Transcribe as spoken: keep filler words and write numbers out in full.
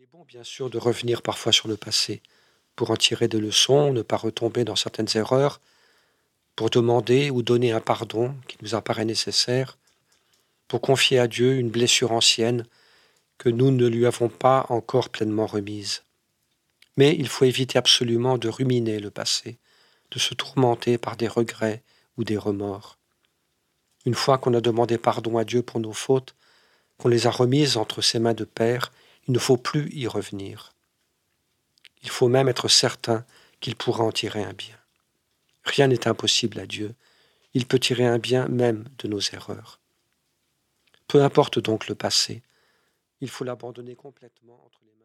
est bon, bien sûr, de revenir parfois sur le passé pour en tirer des leçons, ne pas retomber dans certaines erreurs, pour demander ou donner un pardon qui nous apparaît nécessaire, pour confier à Dieu une blessure ancienne que nous ne lui avons pas encore pleinement remise. Mais il faut éviter absolument de ruminer le passé, de se tourmenter par des regrets ou des remords. Une fois qu'on a demandé pardon à Dieu pour nos fautes, qu'on les a remises entre ses mains de Père, il ne faut plus y revenir. Il faut même être certain qu'il pourra en tirer un bien. Rien n'est impossible à Dieu. Il peut tirer un bien même de nos erreurs. Peu importe donc le passé, il faut l'abandonner complètement entre les mains